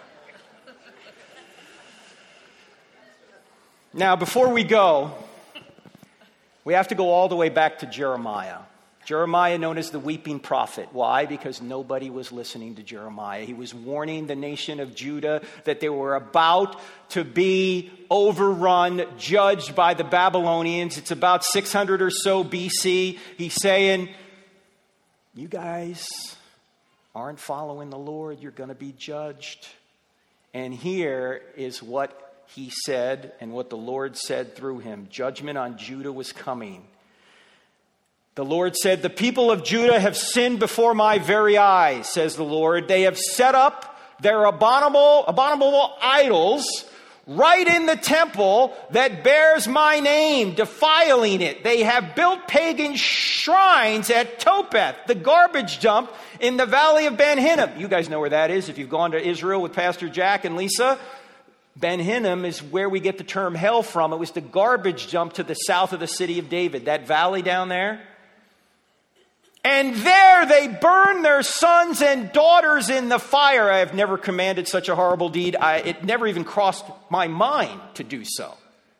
S1: Now, before we go, we have to go all the way back to Jeremiah. Jeremiah, known as the weeping prophet. Why? Because nobody was listening to Jeremiah. He was warning the nation of Judah that they were about to be overrun, judged by the Babylonians. It's about 600 or so BC. He's saying, you guys aren't following the Lord. You're going to be judged. And here is what he said and what the Lord said through him. Judgment on Judah was coming. The Lord said, the people of Judah have sinned before my very eyes, says the Lord. They have set up their abominable idols right in the temple that bears my name, defiling it. They have built pagan shrines at Topeth, the garbage dump in the valley of Ben Hinnom. You guys know where that is if you've gone to Israel with Pastor Jack and Lisa. Ben Hinnom is where we get the term hell from. It was the garbage dump to the south of the city of David, that valley down there. And there they burn their sons and daughters in the fire. I have never commanded such a horrible deed. It never even crossed my mind to do so.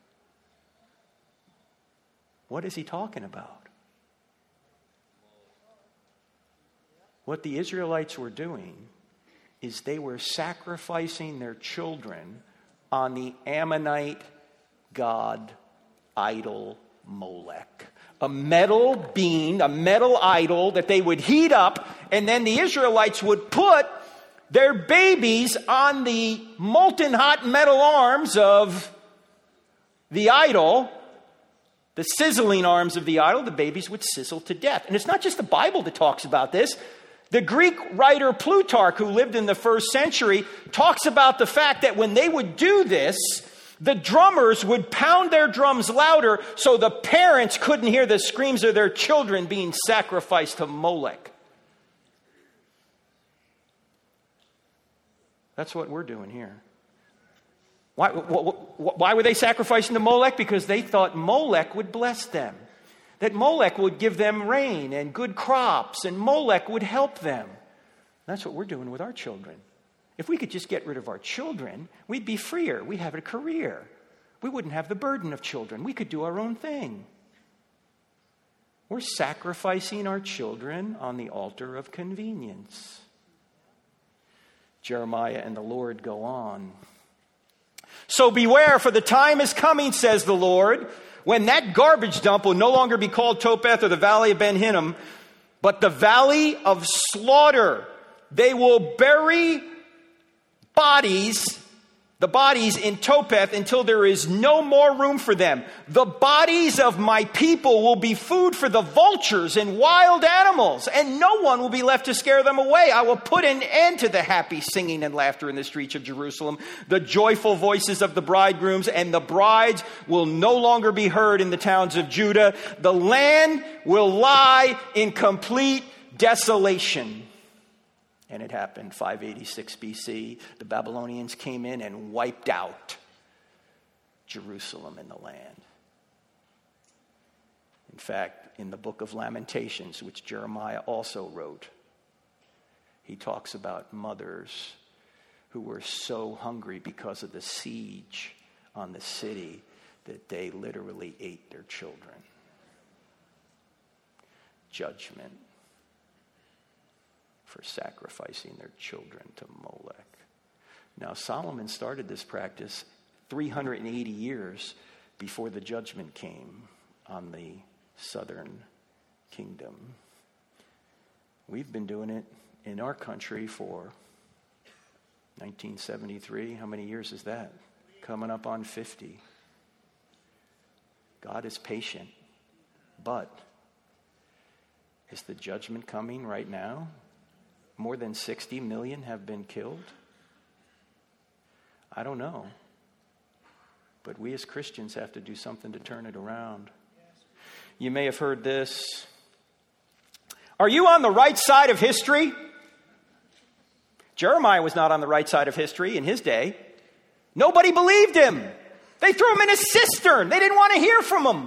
S1: What is he talking about? What the Israelites were doing is they were sacrificing their children on the Ammonite god idol Molech. A metal being, a metal idol that they would heat up, and then the Israelites would put their babies on the molten hot metal arms of the idol, the sizzling arms of the idol. The babies would sizzle to death. And it's not just the Bible that talks about this. The Greek writer Plutarch, who lived in the first century, talks about the fact that when they would do this, the drummers would pound their drums louder so the parents couldn't hear the screams of their children being sacrificed to Molech. That's what we're doing here. Why were they sacrificing to Molech? Because they thought Molech would bless them. That Molech would give them rain and good crops, and Molech would help them. That's what we're doing with our children. If we could just get rid of our children, we'd be freer. We'd have a career. We wouldn't have the burden of children. We could do our own thing. We're sacrificing our children on the altar of convenience. Jeremiah and the Lord go on. So beware, for the time is coming, says the Lord, when that garbage dump will no longer be called Topeth or the Valley of Ben Hinnom, but the Valley of Slaughter. They will bury the bodies in Topeth until there is no more room for them. The bodies of my people will be food for the vultures and wild animals, and no one will be left to scare them away. I will put an end to the happy singing and laughter in the streets of Jerusalem, the joyful voices of the bridegrooms, and the brides will no longer be heard in the towns of Judah. The land will lie in complete desolation. And it happened 586 BC. The Babylonians came in and wiped out Jerusalem and the land. In fact, in the book of Lamentations, which Jeremiah also wrote, he talks about mothers who were so hungry because of the siege on the city that they literally ate their children. Judgment for sacrificing their children to Molech. Now, Solomon started this practice 380 years before the judgment came on the southern kingdom. We've been doing it in our country for 1973. How many years is that? Coming up on 50. God is patient, but is the judgment coming right now? More than 60 million have been killed? I don't know. But we as Christians have to do something to turn it around. You may have heard this. Are you on the right side of history? Jeremiah was not on the right side of history in his day. Nobody believed him. They threw him in a cistern. They didn't want to hear from him.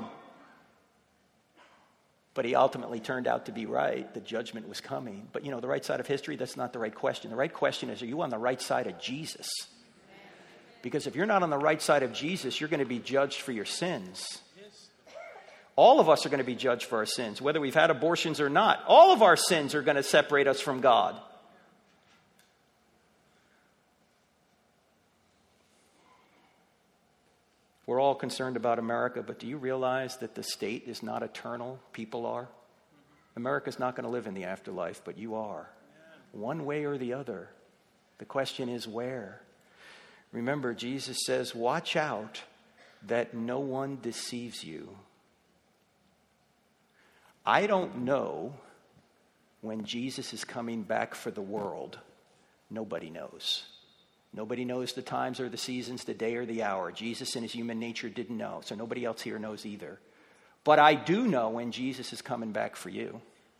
S1: But he ultimately turned out to be right. The judgment was coming. But the right side of history, that's not the right question. The right question is, are you on the right side of Jesus? Because if you're not on the right side of Jesus, you're going to be judged for your sins. All of us are going to be judged for our sins, whether we've had abortions or not. All of our sins are going to separate us from God. We're all concerned about America, but do you realize that the state is not eternal? People are. America's not going to live in the afterlife, but you are. One way or the other. The question is where? Remember, Jesus says, watch out that no one deceives you. I don't know when Jesus is coming back for the world. Nobody knows. Nobody knows the times or the seasons, the day or the hour. Jesus in his human nature didn't know, so nobody else here knows either. But I do know when Jesus is coming back for you.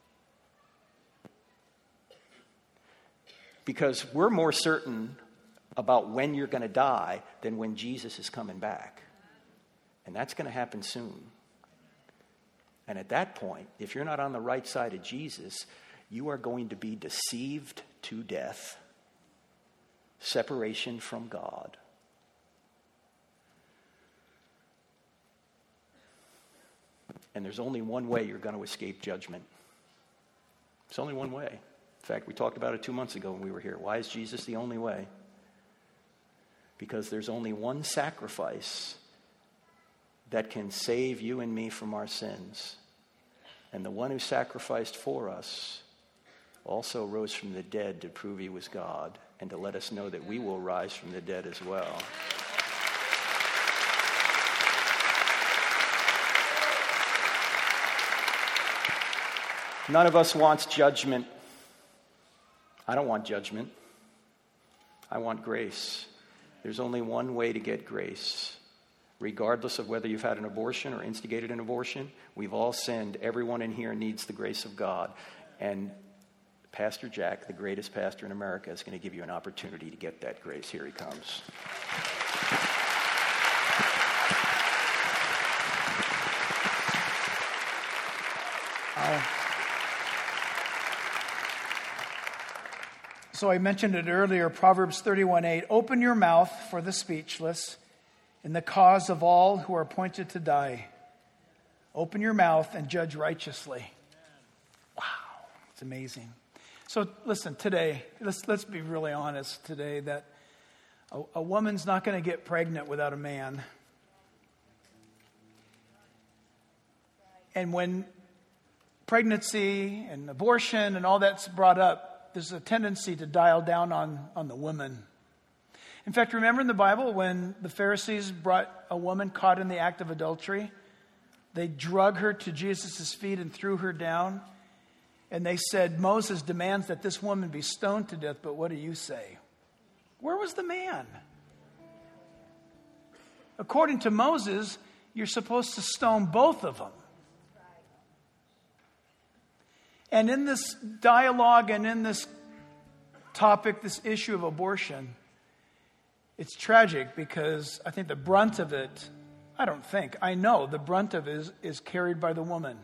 S1: Because we're more certain about when you're going to die than when Jesus is coming back. And that's going to happen soon. And at that point, if you're not on the right side of Jesus, you are going to be deceived to death. Separation from God. And there's only one way you're going to escape judgment. There's only one way. In fact, we talked about it 2 months ago when we were here. Why is Jesus the only way? Because there's only one sacrifice that can save you and me from our sins. And the one who sacrificed for us also rose from the dead to prove he was God and to let us know that we will rise from the dead as well. None of us wants judgment. I don't want judgment. I want grace. There's only one way to get grace. Regardless of whether you've had an abortion or instigated an abortion, we've all sinned. Everyone in here needs the grace of God. And Pastor Jack, the greatest pastor in America, is going to give you an opportunity to get that grace. Here he comes.
S5: So I mentioned it earlier, Proverbs 31:8, open your mouth for the speechless in the cause of all who are appointed to die. Open your mouth and judge righteously. Wow, it's amazing. So listen, today, let's be really honest today that a woman's not going to get pregnant without a man. And when pregnancy and abortion and all that's brought up, there's a tendency to dial down on the woman. In fact, remember in the Bible when the Pharisees brought a woman caught in the act of adultery? They drug her to Jesus' feet and threw her down. And they said, Moses demands that this woman be stoned to death, but what do you say? Where was the man? According to Moses, you're supposed to stone both of them. And in this dialogue and in this topic, this issue of abortion, it's tragic because I think the brunt of it, I know the brunt of it is carried by the woman.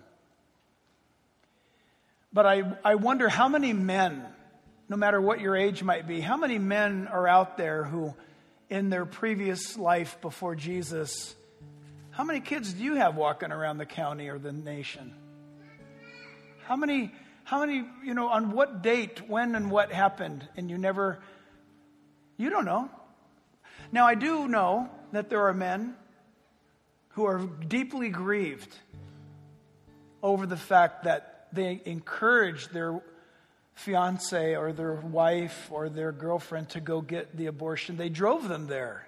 S5: But I wonder how many men, no matter what your age might be, how many men are out there who, in their previous life before Jesus, how many kids do you have walking around the county or the nation? How many, on what date, when and what happened, and you don't know. Now, I do know that there are men who are deeply grieved over the fact that they encouraged their fiance or their wife or their girlfriend to go get the abortion. They drove them there.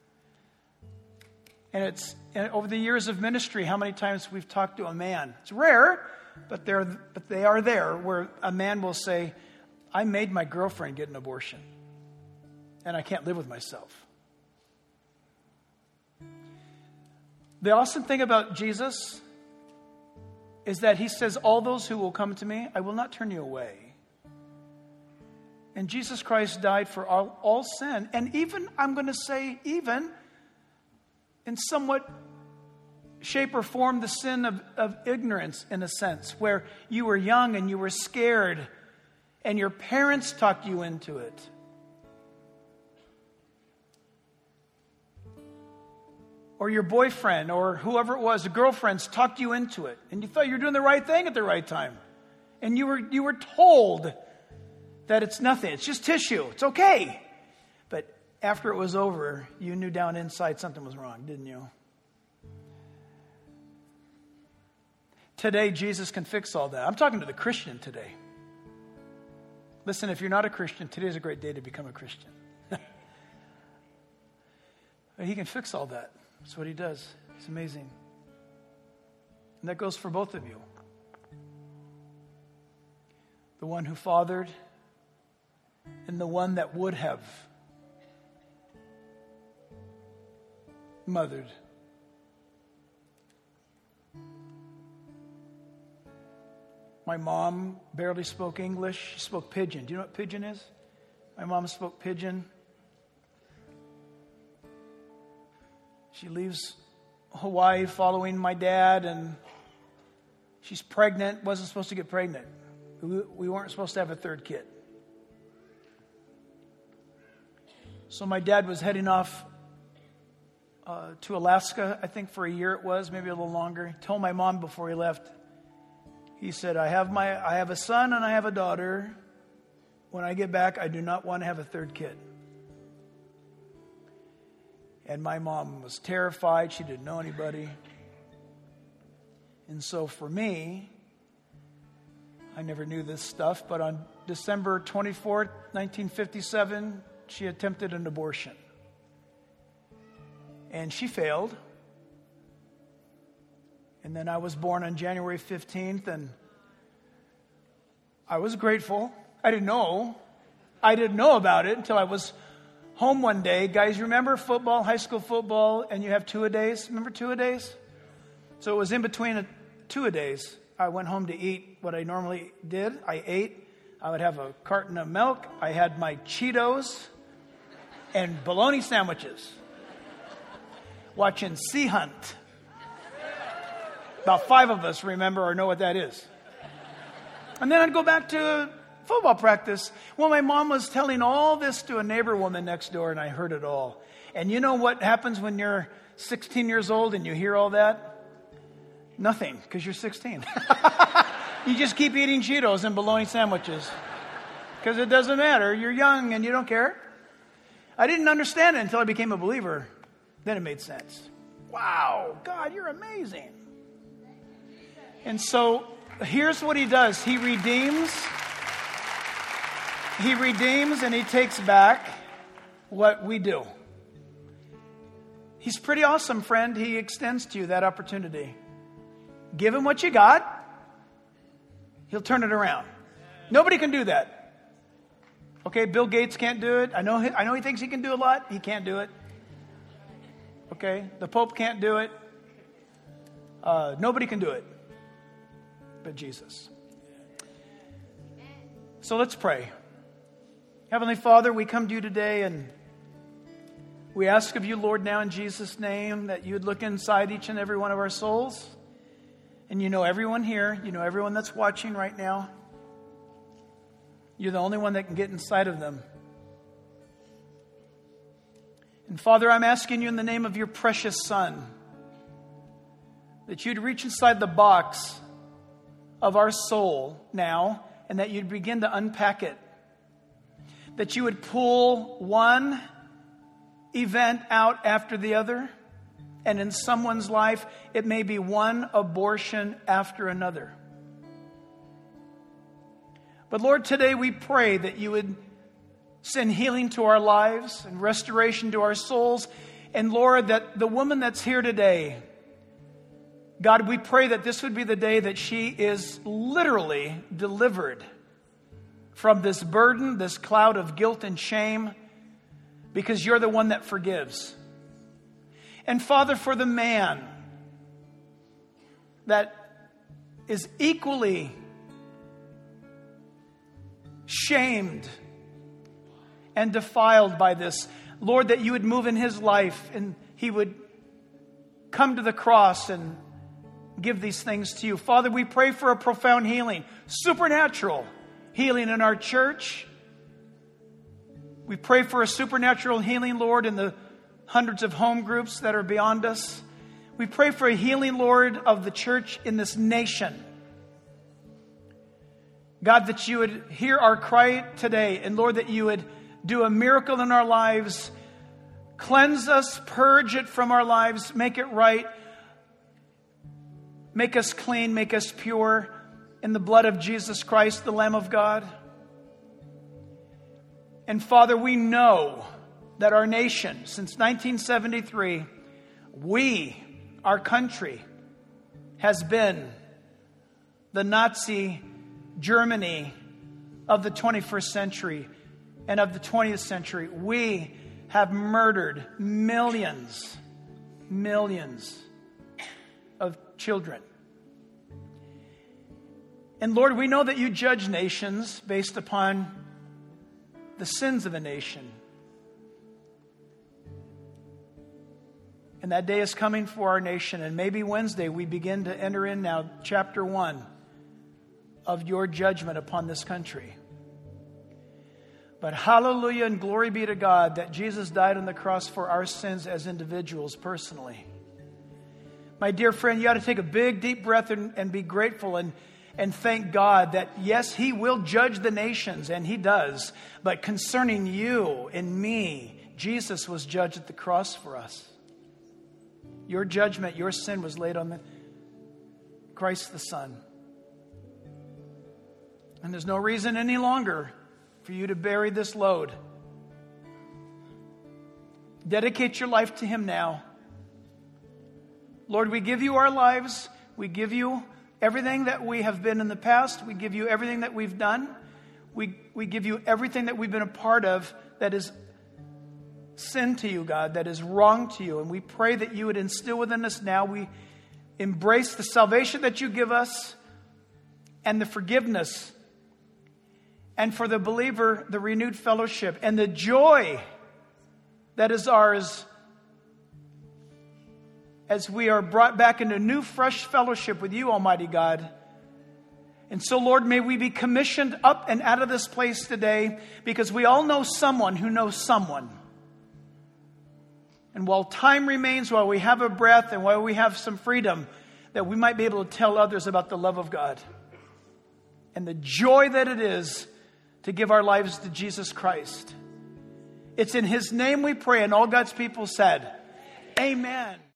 S5: And over the years of ministry, how many times we've talked to a man. It's rare, but they are there, where a man will say, I made my girlfriend get an abortion, and I can't live with myself. The awesome thing about Jesus is that he says, all those who will come to me, I will not turn you away. And Jesus Christ died for all sin. And even, I'm going to say, even in somewhat shape or form, the sin of ignorance, in a sense, where you were young and you were scared and your parents talked you into it. Or your boyfriend or whoever it was, the girlfriends talked you into it. And you thought you were doing the right thing at the right time. And you were told that it's nothing. It's just tissue. It's okay. But after it was over, you knew down inside something was wrong, didn't you? Today, Jesus can fix all that. I'm talking to the Christian today. Listen, if you're not a Christian, today's a great day to become a Christian. He can fix all that. That's what he does. It's amazing. And that goes for both of you. The one who fathered and the one that would have mothered. My mom barely spoke English. She spoke Pidgin. Do you know what Pidgin is? My mom spoke Pidgin. She leaves Hawaii following my dad, and she's pregnant, wasn't supposed to get pregnant. We weren't supposed to have a third kid. So my dad was heading off to Alaska, I think for a year it was, maybe a little longer. He told my mom before he left, he said, I have a son and I have a daughter. When I get back, I do not want to have a third kid. And my mom was terrified. She didn't know anybody. And so for me, I never knew this stuff, but on December 24th, 1957, she attempted an abortion. And she failed. And then I was born on January 15th, and I was grateful. I didn't know I didn't know about it until I was home one day. Guys, remember football, high school football, and you have two-a-days? Remember two-a-days? So it was in between two-a-days. I went home to eat what I normally did. I ate. I would have a carton of milk. I had my Cheetos and bologna sandwiches. Watching Sea Hunt. About 5 of us remember or know what that is. And then I'd go back to football practice. Well, my mom was telling all this to a neighbor woman next door, and I heard it all. And you know what happens when you're 16 years old and you hear all that? Nothing, because you're 16. You just keep eating Cheetos and bologna sandwiches. Because it doesn't matter. You're young and you don't care. I didn't understand it until I became a believer. Then it made sense. Wow, God, you're amazing. And so here's what he does. He redeems and he takes back what we do. He's pretty awesome, friend. He extends to you that opportunity. Give him what you got. He'll turn it around. Nobody can do that. Okay, Bill Gates can't do it. I know he thinks he can do a lot. He can't do it. Okay, the Pope can't do it. Nobody can do it but Jesus. So let's pray. Heavenly Father, we come to you today and we ask of you, Lord, now in Jesus' name, that you would look inside each and every one of our souls. And you know everyone here. You know everyone that's watching right now. You're the only one that can get inside of them. And Father, I'm asking you in the name of your precious Son that you'd reach inside the box of our soul now and that you'd begin to unpack it. That you would pull one event out after the other. And in someone's life, it may be one abortion after another. But Lord, today we pray that you would send healing to our lives and restoration to our souls. And Lord, that the woman that's here today, God, we pray that this would be the day that she is literally delivered from this burden, this cloud of guilt and shame, because you're the one that forgives. And Father, for the man that is equally shamed and defiled by this, Lord, that you would move in his life and he would come to the cross and give these things to you. Father, we pray for a profound healing, supernatural healing in our church. We pray for a supernatural healing, Lord, in the hundreds of home groups that are beyond us. We pray for a healing, Lord, of the church in this nation. God, that you would hear our cry today. And Lord, that you would do a miracle in our lives. Cleanse us, purge it from our lives, make it right. Make us clean, make us pure in the blood of Jesus Christ, the Lamb of God. And Father, we know that our nation, since 1973, our country, has been the Nazi Germany of the 21st century and of the 20th century. We have murdered millions of children. And Lord, we know that you judge nations based upon the sins of a nation. And that day is coming for our nation. And maybe Wednesday we begin to enter in now chapter 1 of your judgment upon this country. But hallelujah and glory be to God that Jesus died on the cross for our sins as individuals personally. My dear friend, you ought to take a big, deep breath and be grateful and thank God that, yes, He will judge the nations, and He does. But concerning you and me, Jesus was judged at the cross for us. Your judgment, your sin was laid on Christ the Son. And there's no reason any longer for you to bury this load. Dedicate your life to Him now. Lord, we give you our lives. We give you everything that we have been in the past. We give you everything that we've done. We give you everything that we've been a part of that is sin to you, God, that is wrong to you. And we pray that you would instill within us now. We embrace the salvation that you give us and the forgiveness. And for the believer, the renewed fellowship and the joy that is ours as we are brought back into new, fresh fellowship with you, Almighty God. And so, Lord, may we be commissioned up and out of this place today, because we all know someone who knows someone. And while time remains, while we have a breath and while we have some freedom, that we might be able to tell others about the love of God and the joy that it is to give our lives to Jesus Christ. It's in His name we pray, and all God's people said, Amen.